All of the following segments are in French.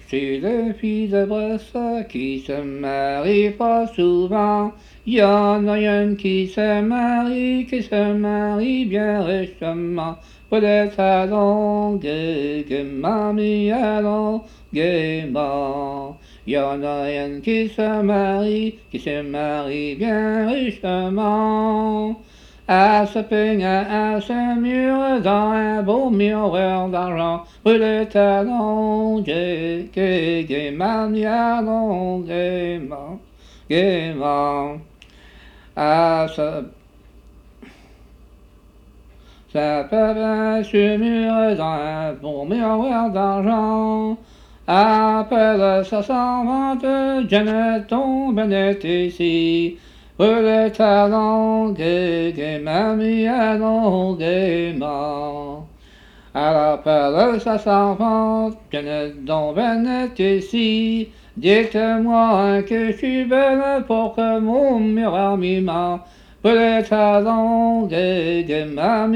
C'est le fils de Bresse qui se marie pas souvent. Y en a une qui se marie bien richement. Peut-être à longuement, mais à longuement. Y en a une qui se marie bien richement. Elle se peigne à ce mur dans un beau miroir d'argent. Brûle talons, gaiement, gaiement, gaiement. À ça peut sur mur dans un beau miroir d'argent. Appelle sa servante, Janet, ton Bennett ici. Brûle talons, gaiement, gaiement. Elle appelle sa servante, Janet, ton Bennett ici. Dites-moi que je suis belle pour que mon miroir m'ima. Brûle talons, gaiement,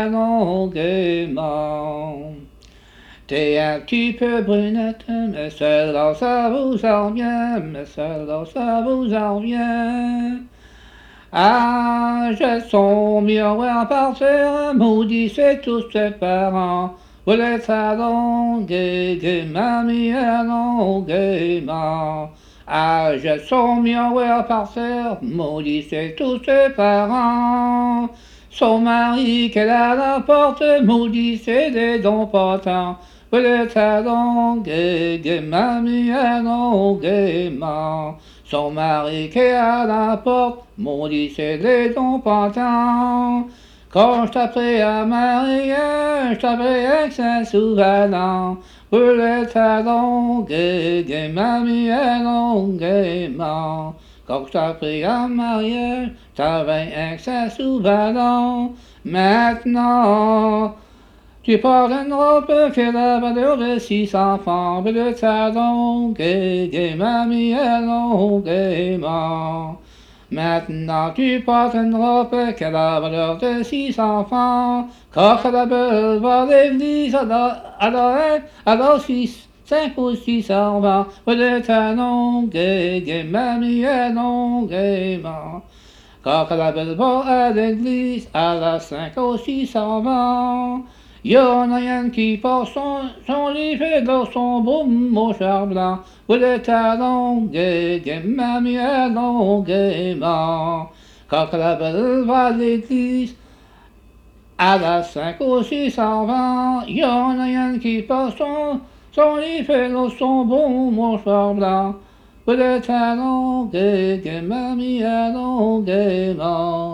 gaiement. T'es un petit peu brunette, mais celle-là ça vous en vient, mais celle-là ça vous en vient. Ah, j'ai son miroir par terre, maudit c'est tous ses parents. Vous les talons, gaiement, gaiement. Ah, j'ai son miroir par terre, maudit c'est tous ses parents. Son mari qu'elle a à la porte, maudit c'est des dons potents. Vous les talons, gaiement, gaiement. Son mari qui est à la porte, maudit c'est des dons potents. Quand je t'apprends à marier, je t'apprends avec Saint-Souvenant. Pour les talons, gaiement, gaiement. Quand je t'apprends à marier, je t'apprends avec Saint-Souvenant. Maintenant, tu portes une robe qui a la valeur de 600 francs, mais le talon, gaiement, gaiement. Maintenant tu portes une robe qui a la valeur de 600 francs, quand la belle va à l'église, alors 5 ou 620, mais le talon, gaiement, gaiement. Quand la belle va à l'église, à la 5 ou 620, y en a un qui porte son livre dans son beau mouchoir blanc, où le talon, gaiement, gaiement. Quand la belle va à l'église, à la 5 ou 620, y en a un qui porte son livre dans son beau mouchoir blanc, où le talon, gaiement, gaiement.